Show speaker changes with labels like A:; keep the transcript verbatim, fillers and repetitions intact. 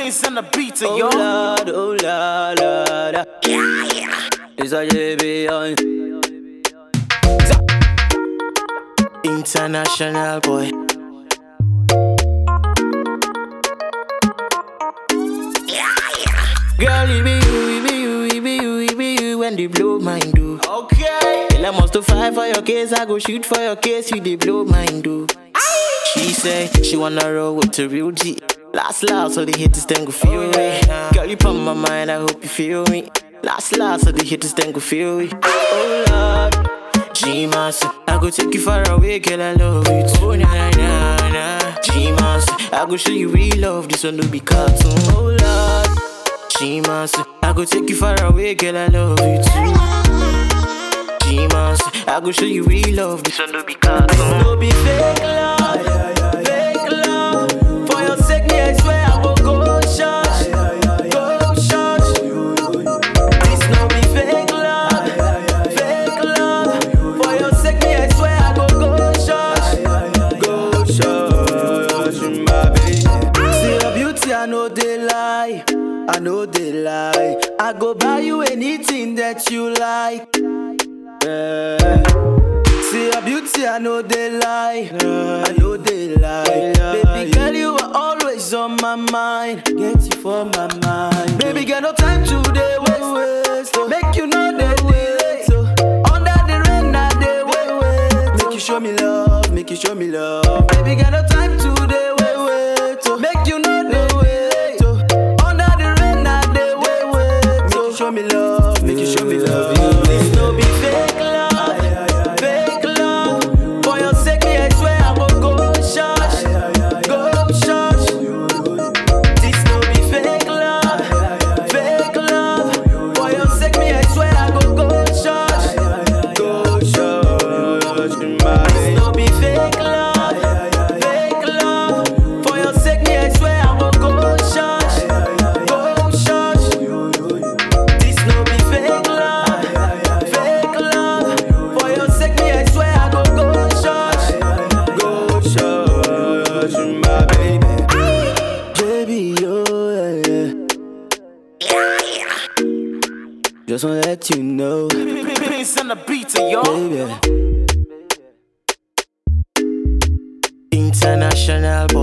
A: Bass on the beat,
B: Oh
A: yo.
B: Lord, oh Lord, Lord. Yeah, yeah. It's a J B on.
A: International boy.
B: Girl, it be you, it be you, it be you, it be you when they blow mind do.
A: Okay.
B: Girl, I must to fight for your case, I go shoot for your case, you they blow mind do. She say she wanna roll with the real G. Last last, so the haters then go feel me. Girl, you put my mind, I hope you feel me. Last last, so the haters then go feel me. Oh Lord, G-Master, I go take you far away, girl, I love you too. Oh na na na, G-Master, I go show you real love, this one no be cartoon. Oh Lord, G-Master, I go take you far away, girl, I love you too. G-Master, I go show you real love, this one no be cartoon. No be fake love, fake love. For your sake, me I swear I will go church, go church. This no be fake love, fake love. For your sake, me I swear I will go church, go church, my baby. See your beauty, I know they lie. I know they lie. I go buy you anything that you like. Yeah. See your beauty, I know they lie. I know they lie. Baby girl, you are always on my mind. Get you for my mind. Baby girl, no time to dey waste. Make you know that they under the rain, now they wait. Make you show me love, make you show me love. Baby girl, no time to dey wait. Make you know they show me love, make you show me love. This no be fake love, fake love. For your sake, me I swear I will go church, go church. This no be fake love, fake love. For your sake, me I swear I will go church, go church. This no be fake love, fake love. For your sake, me I swear I will go church, go church. No be fake love, fake love. For your sake, me I swear I go go church, go church, my baby. Baby, yo, yeah, yeah. Just wanna let you know,
A: Bass on the beat, yo.
B: baby. International boy.